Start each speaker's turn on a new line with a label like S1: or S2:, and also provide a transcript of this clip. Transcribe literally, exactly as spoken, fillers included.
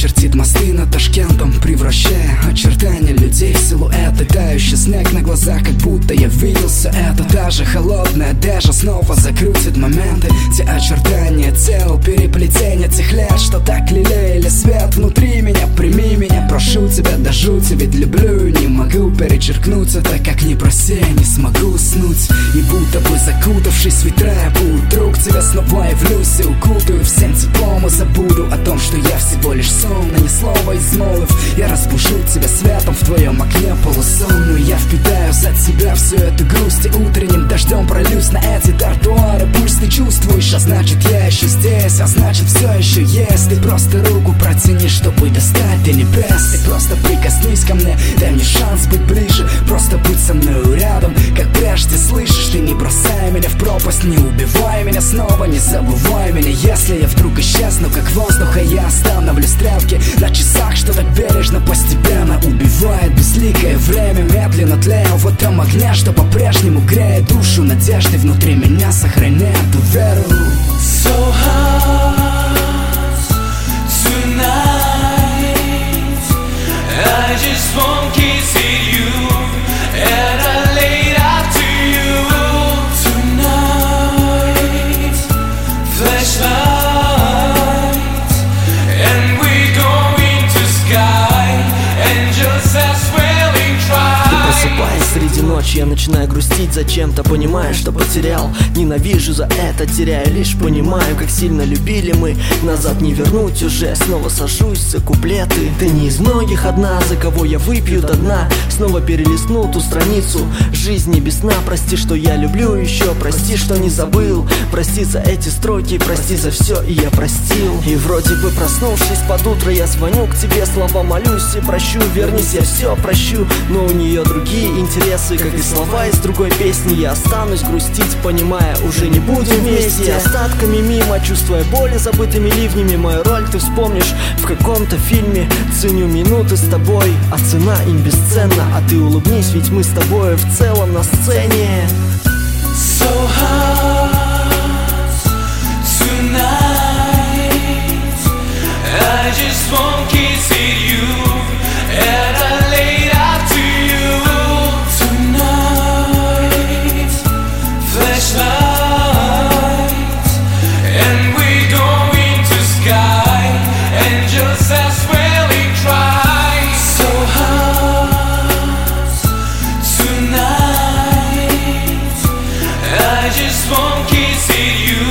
S1: чертит мосты над Ташкентом, превращая очертания людей в силуэты. Тающий снег на глазах, как будто я видел все это. Даже холодная одежда снова закрутит моменты. Те очертания тел, переплетения тех лет, что так лелеяли свет внутри меня. Прими меня, прошу тебя до жути, ведь люблю и не могу перечеркнуть это. Как ни проси, я не смогу уснуть. И будто бы закутавшись в ветра, я поутру к тебе снова явлюсь и укутаю всем теплом. И забуду о том, что я всего лишь сон, а не слово измолвив. Я разбужу тебя светом в твоем окне полусонную. Я впитаю за тебя всю эту грусть и утренним дождем прольюсь на эти тротуары. Пусть ты чувствуешь, а значит я еще здесь, а значит все еще есть. Ты просто руку протяни, чтобы достать до небес. Ты просто прикоснись ко мне, дай мне шанс быть ближе. Просто будь со мной рядом, как прежде, слышишь? Ты не бросай меня в пропасть, не убивай меня снова, не забывай меня. Если я вдруг исчезну, как воздух, а я остановлю стрелки на часах, что так бережно постепенно убивает безликое время. Медленно тлею в этом огне, что по-прежнему греет душу надежды внутри меня, сохраняя ту веру.
S2: So hard tonight, I just won't kiss you and I laid out to you tonight. Flashlight, and we go into sky, angels as well in try.
S3: Просыпаясь среди ночи, я начинаю грустить зачем-то, понимая, что потерял. Ненавижу за это, теряю, лишь понимаю, как сильно любили мы. Назад не вернуть уже, снова сажусь за куплеты. Ты не из многих одна, за кого я выпью до дна. Снова перелистну ту страницу жизни без сна. Прости, что я люблю еще, прости, что не забыл. Прости за эти строки, прости за все, и я простил. И вроде бы проснувшись под утро, я звоню к тебе, слова молюсь и прощу. Вернись, я все прощу, но у нее другие интересы, как и слова из другой песни. Я останусь грустить, понимая, уже не будем вместе. Остатками мимо, чувствуя боли забытыми ливнями. Мою роль ты вспомнишь в каком-то фильме. Ценю минуты с тобой, а цена им бесценна. А ты улыбнись, ведь мы с тобой в целом на сцене.
S2: So hard tonight, I just won't kiss you and I laid out to you tonight. Flashlight, and we go into sky, angels as well in try. So hard tonight, I just won't kiss you